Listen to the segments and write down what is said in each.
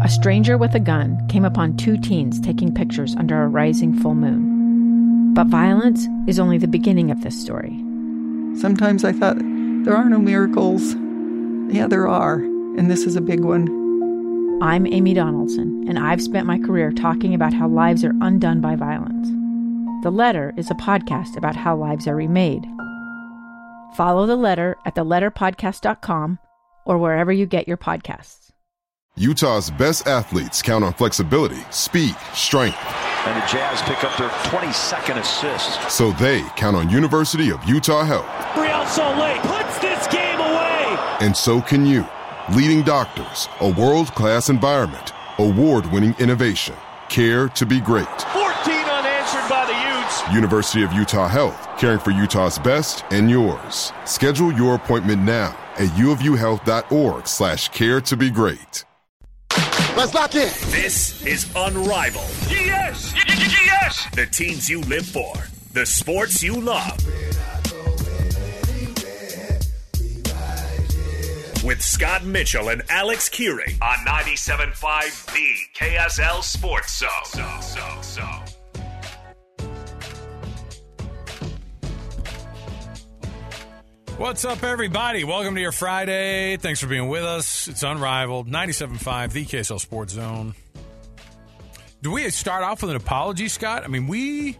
a stranger with a gun came upon two teens taking pictures under a rising full moon. But violence is only the beginning of this story. Sometimes I thought, there are no miracles. Yeah, there are, and this is a big one. I'm Amy Donaldson, and I've spent my career talking about how lives are undone by violence. The Letter is a podcast about how lives are remade. Follow The Letter at theletterpodcast.com or wherever you get your podcasts. Utah's best athletes count on flexibility, speed, strength. And the Jazz pick up their 22nd assist. So they count on University of Utah Health. Real Salt Lake puts this game away. And so can you. Leading doctors, a world-class environment, award-winning innovation, care to be great. 14 unanswered by the Utes. University of Utah Health, caring for Utah's best and yours. Schedule your appointment now at uofuhealth.org/care to be great. Let's lock in. This is Unrivaled. Yes! Yes! The teams you live for, the sports you love. With Scott Mitchell and Alex Kearing on 97.5 The KSL Sports Zone. What's up, everybody? Welcome to your Friday. Thanks for being with us. It's Unrivaled, 97.5 The KSL Sports Zone. Do we start off with an apology, Scott? I mean, we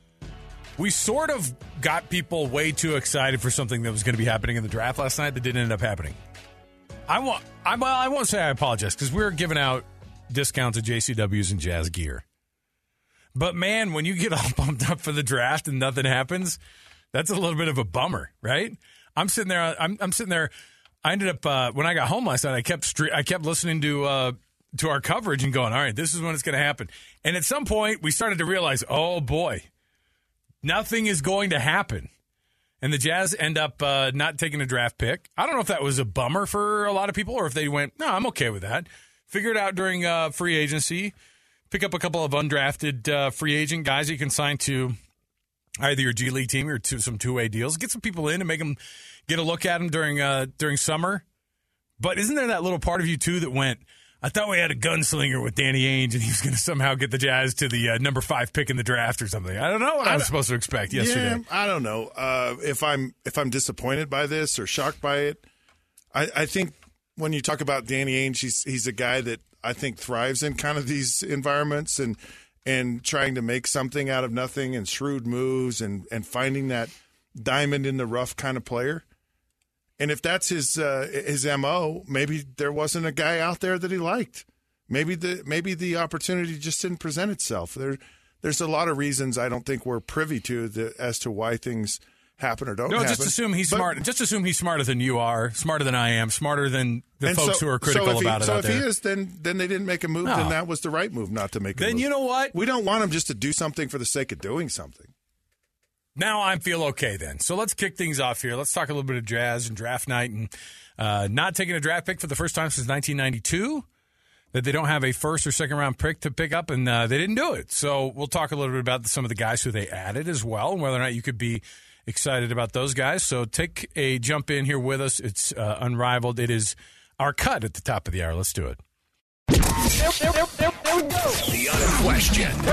sort of got people way too excited for something that was going to be happening in the draft last night that didn't end up happening. I won't say I apologize because we were giving out discounts at JCW's and Jazz gear. But, man, when you get all pumped up for the draft and nothing happens, that's a little bit of a bummer, right? I'm sitting there. I'm sitting there. I ended up when I got home last night. I kept listening to our coverage and going, all right, this is when it's going to happen. And at some point, we started to realize, oh boy, nothing is going to happen. And the Jazz end up not taking a draft pick. I don't know if that was a bummer for a lot of people or if they went, no, I'm okay with that. Figure it out during free agency. Pick up a couple of undrafted free agent guys you can sign to either your G League team or to some two-way deals. Get some people in and make them get a look at them during summer. But isn't there that little part of you, too, that went, I thought we had a gunslinger with Danny Ainge, and he was going to somehow get the Jazz to the number 5 pick in the draft or something. I don't know what I was supposed to expect yesterday. Yeah, I don't know if I'm disappointed by this or shocked by it. I think when you talk about Danny Ainge, he's a guy that I think thrives in kind of these environments and trying to make something out of nothing and shrewd moves and finding that diamond in the rough kind of player. And if that's his MO, maybe there wasn't a guy out there that he liked. Maybe the opportunity just didn't present itself. There's a lot of reasons I don't think we're privy to as to why things happen or don't happen. No, just assume he's smart. Just assume he's smarter than you are, smarter than I am, smarter than the folks who are critical about it out there. So if he is, then they didn't make a move, then that was the right move not to make a move. Then you know what? We don't want him just to do something for the sake of doing something. Now I feel okay then. So let's kick things off here. Let's talk a little bit of Jazz and draft night and not taking a draft pick for the first time since 1992, that they don't have a first or second round pick to pick up, and they didn't do it. So we'll talk a little bit about some of the guys who they added as well and whether or not you could be excited about those guys. So take a jump in here with us. It's Unrivaled. It is our cut at the top of the hour. Let's do it. There we go. The unquestioned,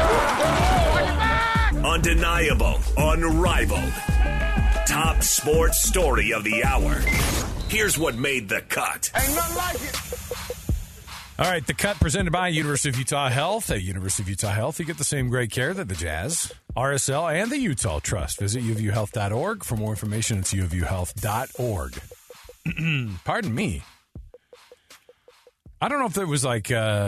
undeniable, unrivaled, top sports story of the hour. Here's what made the cut. Ain't nothing like it. All right, the cut presented by University of Utah Health. At University of Utah Health, you get the same great care that the Jazz, RSL, and the Utah Trust. Visit uofuhealth.org. For more information, it's uofuhealth.org. Pardon me. I don't know if there was I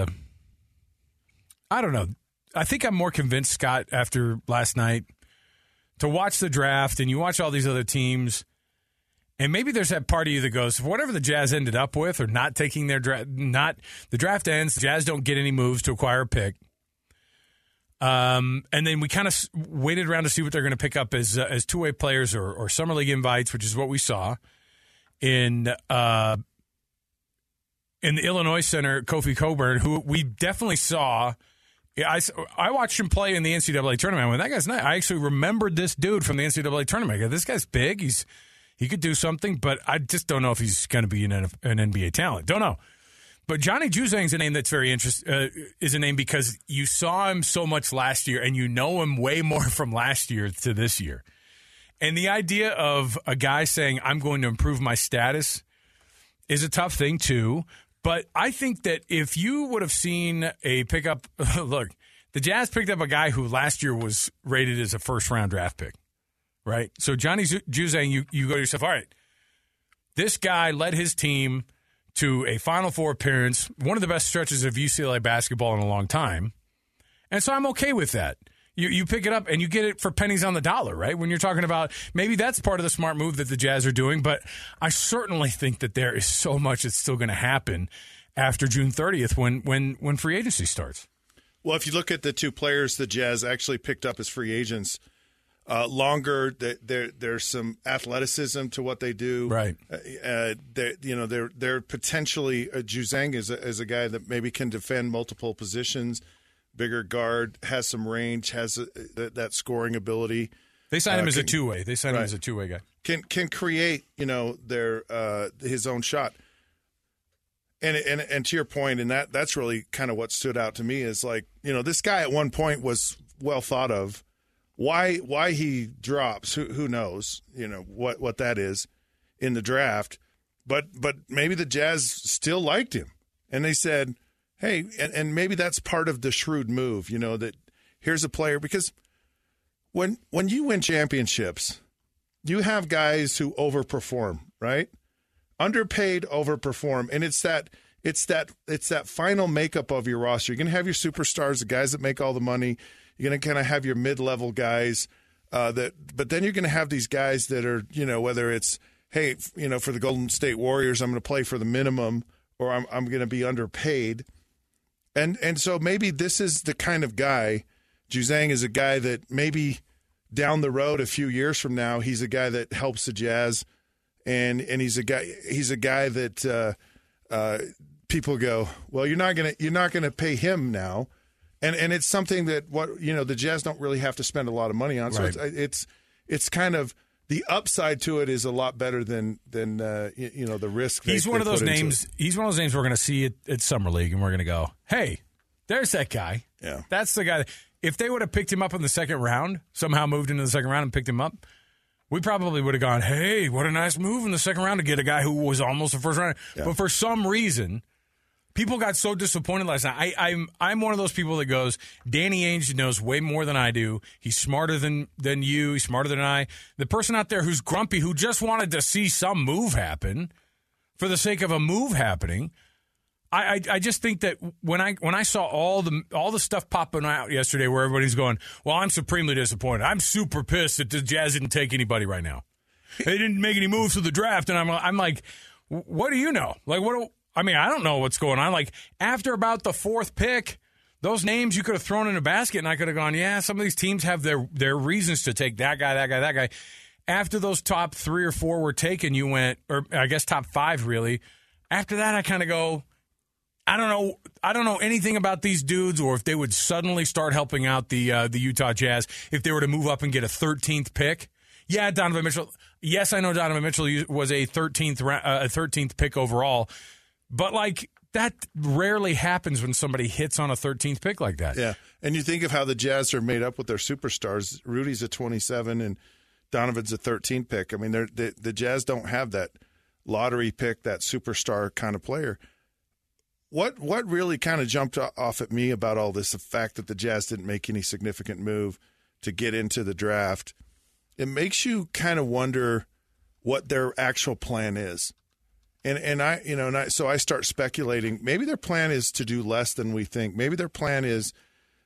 don't know. I think I'm more convinced, Scott, after last night, to watch the draft and you watch all these other teams, and maybe there's that part of you that goes, whatever the Jazz ended up with or not taking their draft, the draft ends, the Jazz don't get any moves to acquire a pick. And then we kind of waited around to see what they're going to pick up as two-way players or summer league invites, which is what we saw in the Illinois center, Kofi Cockburn, who we definitely saw. I watched him play in the NCAA tournament. When that guy's nice. I actually remembered this dude from the NCAA tournament. I go, this guy's big. He could do something, but I just don't know if he's going to be an NBA talent. Don't know. But Johnny Juzang's a name that's very is a name because you saw him so much last year, and you know him way more from last year to this year. And the idea of a guy saying, I'm going to improve my status is a tough thing, too. But I think that if you would have seen a pickup, look, the Jazz picked up a guy who last year was rated as a first-round draft pick, right? So Johnny Juzang, you go to yourself, all right, this guy led his team to a Final Four appearance, one of the best stretches of UCLA basketball in a long time. And so I'm okay with that. You pick it up and you get it for pennies on the dollar, right? When you're talking about maybe that's part of the smart move that the Jazz are doing, but I certainly think that there is so much that's still going to happen after June 30th when free agency starts. Well, if you look at the two players the Jazz actually picked up as free agents, longer, there's some athleticism to what they do. Right. They're potentially Juzang is a guy that maybe can defend multiple positions. Bigger guard, has some range, has that scoring ability. They signed him as a two-way. They signed him as a two-way guy. Can create, their his own shot. And to your point, and that's really kind of what stood out to me is like, this guy at one point was well thought of. Why he drops, who knows, what that is in the draft. But maybe the Jazz still liked him. And they said, hey, and maybe that's part of the shrewd move, that here's a player. Because when you win championships, you have guys who overperform, right? Underpaid, overperform. And it's that final makeup of your roster. You're going to have your superstars, the guys that make all the money. You're going to kind of have your mid-level guys but then you're going to have these guys that are, whether it's, hey, for the Golden State Warriors, I'm going to play for the minimum or I'm going to be underpaid. And so maybe this is the kind of guy, Juzang is a guy that maybe down the road a few years from now, he's a guy that helps the Jazz and he's a guy that people go, well, you're not going to pay him now. And it's something that the Jazz don't really have to spend a lot of money on. So right. it's kind of the upside to it is a lot better than the risk. He's one of those names. He's one of those names we're going to see at Summer League, and we're going to go, hey, there's that guy. Yeah, that's the guy. If they would have picked him up in the second round, somehow moved into the second round and picked him up, we probably would have gone, hey, what a nice move in the second round to get a guy who was almost a first rounder. Yeah. But for some reason, people got so disappointed last night. I'm one of those people that goes, Danny Ainge knows way more than I do. He's smarter than you. He's smarter than I. The person out there who's grumpy, who just wanted to see some move happen for the sake of a move happening. I just think that when I saw all the stuff popping out yesterday where everybody's going, well, I'm supremely disappointed. I'm super pissed that the Jazz didn't take anybody right now. They didn't make any moves to the draft, and I'm like, what do you know? Like, I don't know what's going on. Like, after about the fourth pick, those names you could have thrown in a basket, and I could have gone, yeah, some of these teams have their reasons to take that guy. After those top 3 or 4 were taken, you went, or I guess top 5 really. After that, I kind of go, I don't know anything about these dudes, or if they would suddenly start helping out the Utah Jazz if they were to move up and get a 13th pick. Yeah, Donovan Mitchell. Yes, I know Donovan Mitchell was a 13th pick overall. But, like, that rarely happens when somebody hits on a 13th pick like that. Yeah, and you think of how the Jazz are made up with their superstars. Rudy's a 27 and Donovan's a 13 pick. I mean, the Jazz don't have that lottery pick, that superstar kind of player. What really kind of jumped off at me about all this, the fact that the Jazz didn't make any significant move to get into the draft, it makes you kind of wonder what their actual plan is. So I start speculating. Maybe their plan is to do less than we think. Maybe their plan is,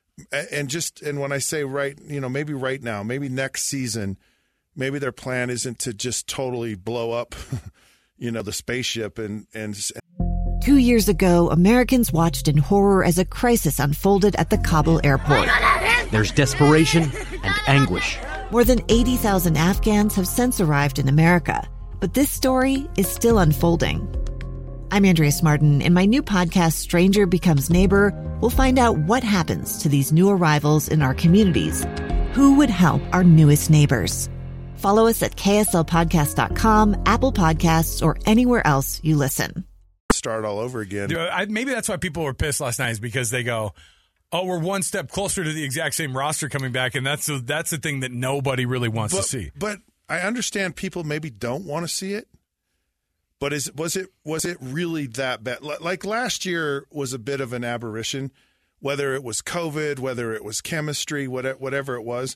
and when I say maybe right now, maybe next season, maybe their plan isn't to just totally blow up, the spaceship and. 2 years ago, Americans watched in horror as a crisis unfolded at the Kabul airport. There's desperation and anguish. More than 80,000 Afghans have since arrived in America. But this story is still unfolding. I'm Andrea Smartin. In my new podcast, Stranger Becomes Neighbor, we'll find out what happens to these new arrivals in our communities. Who would help our newest neighbors? Follow us at kslpodcast.com, Apple Podcasts, or anywhere else you listen. start all over again. Maybe that's why people were pissed last night, is because they go, oh, we're one step closer to the exact same roster coming back, and that's the thing that nobody really wants to see. But I understand people maybe don't want to see it. But was it really that bad? Like last year was a bit of an aberration, whether it was COVID, whether it was chemistry, whatever it was.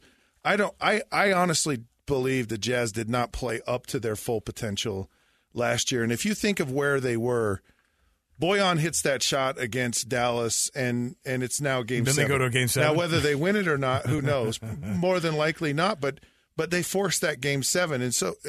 I honestly believe the Jazz did not play up to their full potential last year. And if you think of where they were, Bojan hits that shot against Dallas, and it's now Game 7. Then they go to a Game 7. Now, whether they win it or not, who knows? More than likely not. But they forced that Game 7, and so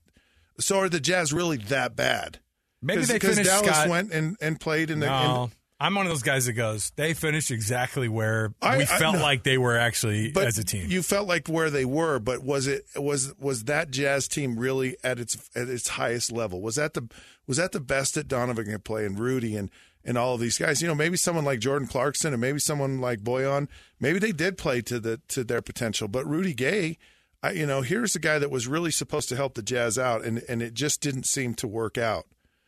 are the Jazz really that bad? Maybe they finished. Because Dallas Scott, went and played in the. No, I'm one of those guys that goes, they finished exactly where we felt like they were actually as a team. You felt like where they were, but was that Jazz team really at its highest level? Was that the best that Donovan could play, and Rudy and all of these guys? Maybe someone like Jordan Clarkson and maybe someone like Bojan, maybe they did play to their potential. But Rudy Gay, here's a guy that was really supposed to help the Jazz out, and it just didn't seem to work out.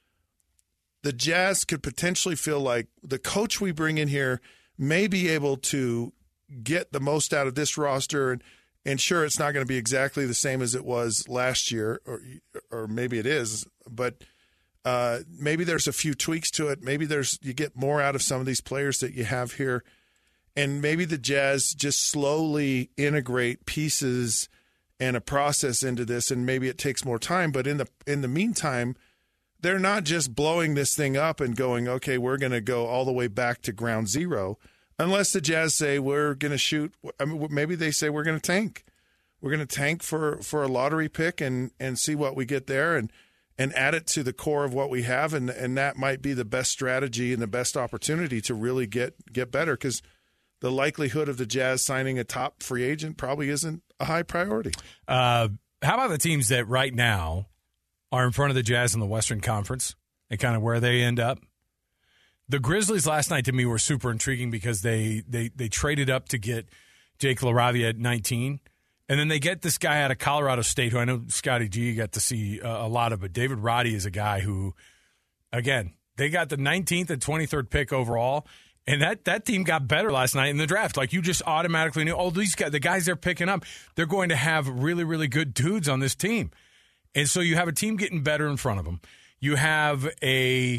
The Jazz could potentially feel like the coach we bring in here may be able to get the most out of this roster, and sure, it's not going to be exactly the same as it was last year, or maybe it is, but maybe there's a few tweaks to it. Maybe you get more out of some of these players that you have here, and maybe the Jazz just slowly integrate pieces and a process into this, and maybe it takes more time. But in the meantime, they're not just blowing this thing up and going, okay, we're going to go all the way back to ground zero, unless the Jazz say we're going to shoot. I mean, maybe they say we're going to tank. We're going to tank for a lottery pick and see what we get there and add it to the core of what we have, and that might be the best strategy and the best opportunity to really get better, because the likelihood of the Jazz signing a top free agent probably isn't a high priority. How about the teams that right now are in front of the Jazz in the Western Conference and kind of where they end up? The Grizzlies last night to me were super intriguing because they traded up to get Jake LaRavia at 19, and then they get this guy out of Colorado State who I know Scotty G got to see a lot of, but David Roddy is a guy who, again, they got the 19th and 23rd pick overall, and that team got better last night in the draft. Like, you just automatically knew, oh, these guys, the guys they're picking up, they're going to have really, really good dudes on this team. And so you have a team getting better in front of them. You have a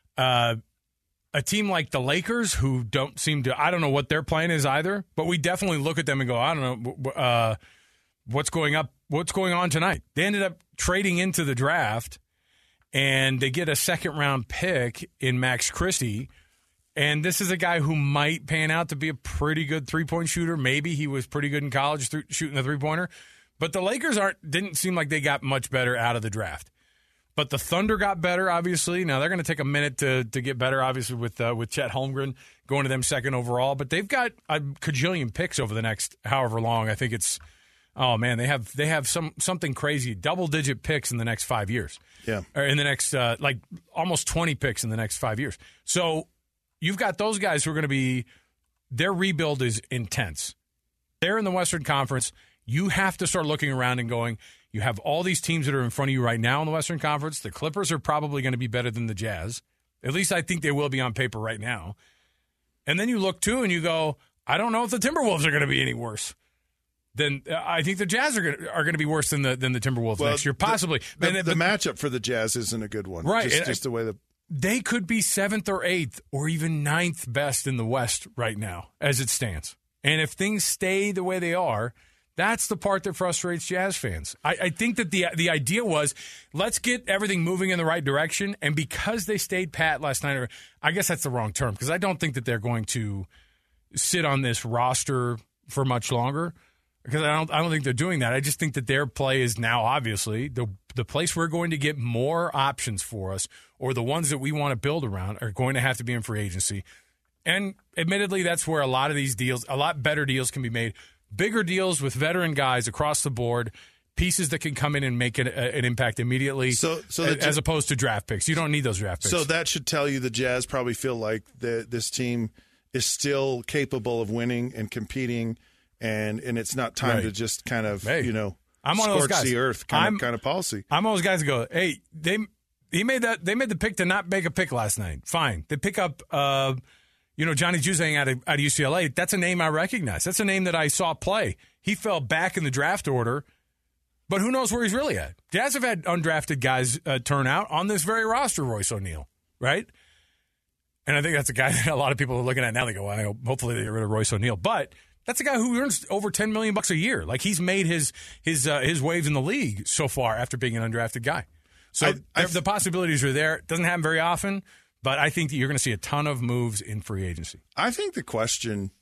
team like the Lakers who don't seem to – I don't know what their plan is either, but we definitely look at them and go, I don't know what's going on tonight. They ended up trading into the draft, and they get a second-round pick in Max Christie. And this is a guy who might pan out to be a pretty good three-point shooter. Maybe he was pretty good in college shooting the three-pointer. But the Lakers didn't seem like they got much better out of the draft. But the Thunder got better, obviously. Now, they're going to take a minute to get better, obviously, with Chet Holmgren going to them second overall. But they've got a cajillion picks over the next however long. I think it's – oh, man, they have something crazy, double-digit picks in the next 5 years. Yeah. Or in the next almost 20 picks in the next 5 years. So you've got those guys who are going to be – their rebuild is intense. They're in the Western Conference. You have to start looking around and going, you have all these teams that are in front of you right now in the Western Conference. The Clippers are probably going to be better than the Jazz. At least I think they will be on paper right now. And then you look, too, and you go, I don't know if the Timberwolves are going to be any worse. Then I think the Jazz are going to be worse than the Timberwolves next year, possibly. The matchup for the Jazz isn't a good one. Right. Just the way that they could be 7th or 8th or even 9th best in the West right now as it stands. And if things stay the way they are, that's the part that frustrates Jazz fans. I think that the idea was, let's get everything moving in the right direction. And because they stayed pat last night, or I guess that's the wrong term, because I don't think that they're going to sit on this roster for much longer. Because I don't think they're doing that. I just think that their play is now obviously the place we're going to get more options for us, or the ones that we want to build around, are going to have to be in free agency. And admittedly, that's where a lot of these deals, a lot better deals can be made. Bigger deals with veteran guys across the board, pieces that can come in and make an impact immediately, as opposed to draft picks. You don't need those draft picks. So that should tell you the Jazz probably feel like this team is still capable of winning and competing, and it's not time to just kind of, I'm one of those scorch guys. the earth kind of policy. I'm one of those guys that go, hey, They made the pick to not make a pick last night. Fine. They pick up, Johnny Juzang out of UCLA. That's a name I recognize. That's a name that I saw play. He fell back in the draft order, but who knows where he's really at? Jazz have had undrafted guys turn out on this very roster, Royce O'Neal, right? And I think that's a guy that a lot of people are looking at now. They go, well, hopefully they get rid of Royce O'Neal. But that's a guy who earns over $10 million a year. Like, he's made his waves in the league so far after being an undrafted guy. So the possibilities are there. It doesn't happen very often, but I think that you're going to see a ton of moves in free agency. I think the question,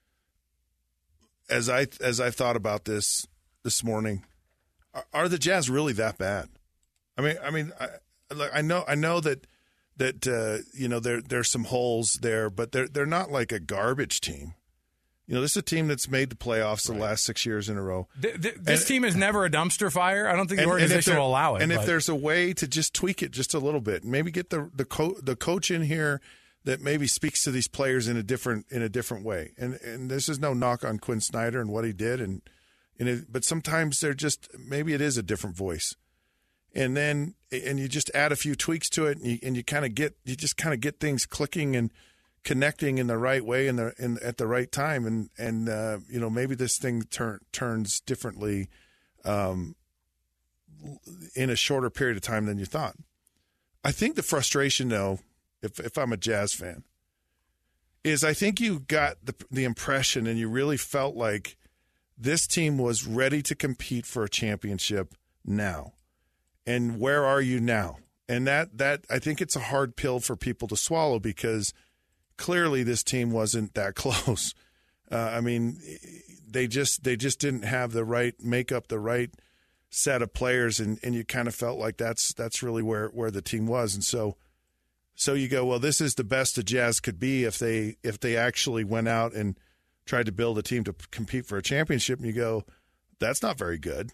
as I thought about this morning, are the Jazz really that bad? I know that there's some holes there, but they're not like a garbage team. This is a team that's made the playoffs the last 6 years in a row. This team is never a dumpster fire. I don't think the organization will allow it. And if there's a way to just tweak it just a little bit, maybe get the coach in here that maybe speaks to these players in a different way. And this is no knock on Quinn Snyder and what he did, but sometimes they're just, maybe it is a different voice. And then you just add a few tweaks to it, and you just kind of get things clicking and connecting in the right way at the right time, and maybe this thing turns differently in a shorter period of time than you thought. I think the frustration, though, if I'm a Jazz fan, is I think you got the impression, and you really felt like this team was ready to compete for a championship now. And where are you now? And that I think it's a hard pill for people to swallow, because clearly this team wasn't that close. They just didn't have the right makeup, the right set of players, and you kind of felt like that's really where the team was. And so you go, well, this is the best the Jazz could be if they actually went out and tried to build a team to compete for a championship. And you go, that's not very good.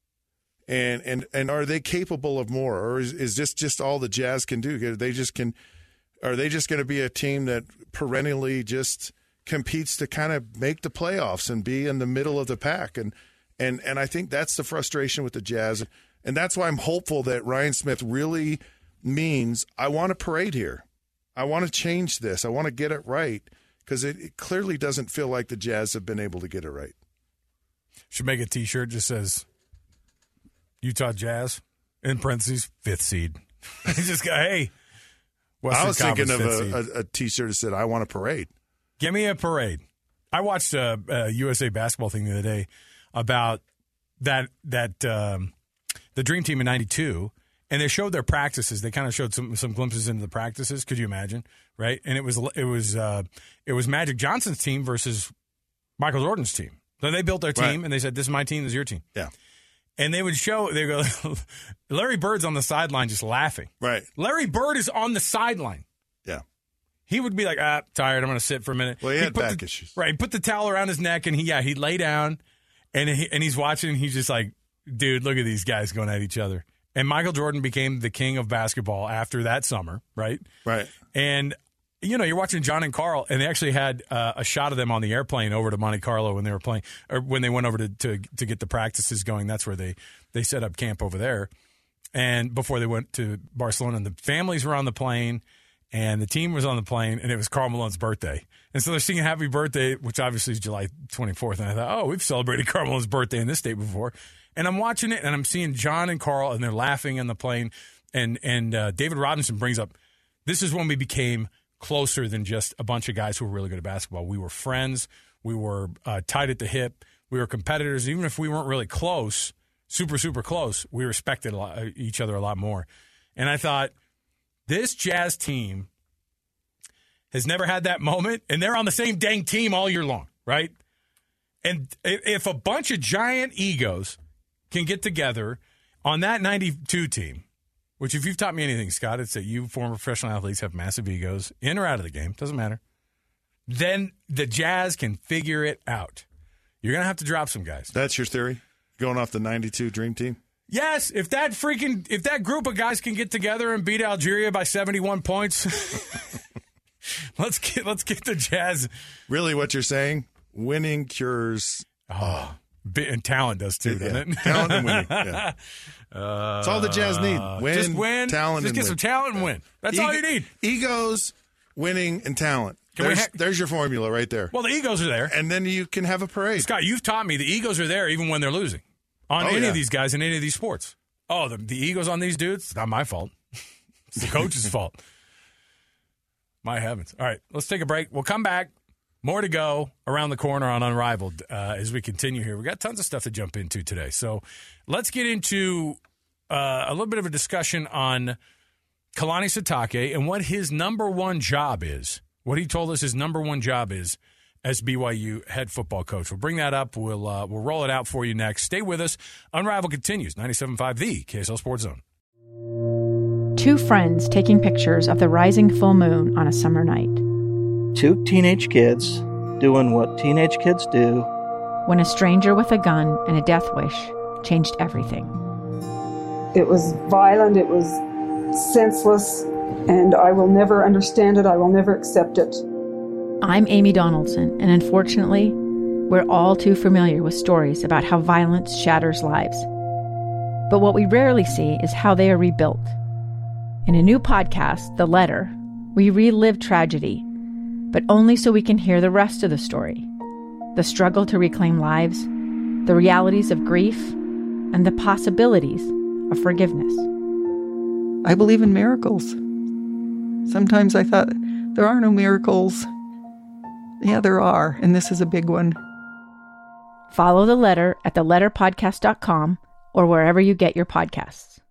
And are they capable of more, or is this just all the Jazz can do? Are they just going to be a team that perennially just competes to kind of make the playoffs and be in the middle of the pack? And I think that's the frustration with the Jazz, and that's why I'm hopeful that Ryan Smith really means, I want a parade here. I want to change this. I want to get it right, because it clearly doesn't feel like the Jazz have been able to get it right. Should make a T-shirt just says Utah Jazz, in parentheses, 5th seed. Just go, hey. I was thinking of a T-shirt that said, I want a parade. Give me a parade. I watched a USA basketball thing the other day about the Dream Team in '92, and they showed their practices. They kind of showed some glimpses into the practices. Could you imagine, right? And it was Magic Johnson's team versus Michael Jordan's team. So they built their team, and they said, this is my team, this is your team. Yeah. And they would show, they go, Larry Bird's on the sideline just laughing. Right. Larry Bird is on the sideline. Yeah. He would be like, tired, I'm going to sit for a minute. Well, he had back issues. Right. He put the towel around his neck, and he'd lay down, and he's watching, and he's just like, dude, look at these guys going at each other. And Michael Jordan became the king of basketball after that summer, right? Right. And you're watching John and Carl, and they actually had a shot of them on the airplane over to Monte Carlo when they were playing, or when they went over to get the practices going. That's where they set up camp over there. And before they went to Barcelona, and the families were on the plane, and the team was on the plane, and it was Karl Malone's birthday. And so they're singing Happy Birthday, which obviously is July 24th. And I thought, we've celebrated Karl Malone's birthday in this state before. And I'm watching it, and I'm seeing John and Carl, and they're laughing on the plane. And David Robinson brings up, this is when we became closer than just a bunch of guys who were really good at basketball. We were friends. We were tight at the hip. We were competitors. Even if we weren't really close, super, super close, we respected each other a lot more. And I thought, this Jazz team has never had that moment, and they're on the same dang team all year long, right? And if a bunch of giant egos can get together on that 92 team, which if you've taught me anything, Scott, it's that you former professional athletes have massive egos, in or out of the game, doesn't matter, then the Jazz can figure it out. You're going to have to drop some guys. That's your theory? Going off the 92 Dream Team? Yes, if that group of guys can get together and beat Algeria by 71 points, let's get the Jazz. Really, what you're saying? Winning cures And talent does too, doesn't it? Talent and winning. Yeah. That's all the Jazz need. Just win. Talent, just and get some talent and win. That's all you need. Egos, winning, and talent. There's your formula right there. Well, the egos are there. And then you can have a parade. Scott, you've taught me the egos are there even when they're losing on any of these guys in any of these sports. Oh, the egos on these dudes, it's not my fault. It's the coach's fault. My heavens. All right, let's take a break. We'll come back. More to go around the corner on Unrivaled as we continue here. We got tons of stuff to jump into today. So let's get into a little bit of a discussion on Kalani Sitake and what his number one job is. What he told us his number one job is as BYU head football coach. We'll bring that up. We'll roll it out for you next. Stay with us. Unrivaled continues. 97.5 The KSL Sports Zone. Two friends taking pictures of the rising full moon on a summer night. Two teenage kids doing what teenage kids do. When a stranger with a gun and a death wish changed everything. It was violent. It was senseless. And I will never understand it. I will never accept it. I'm Amy Donaldson, and unfortunately, we're all too familiar with stories about how violence shatters lives. But what we rarely see is how they are rebuilt. In a new podcast, The Letter, we relive tragedy, but only so we can hear the rest of the story. The struggle to reclaim lives, the realities of grief, and the possibilities of forgiveness. I believe in miracles. Sometimes I thought, there are no miracles. Yeah, there are, and this is a big one. Follow The Letter at theletterpodcast.com or wherever you get your podcasts.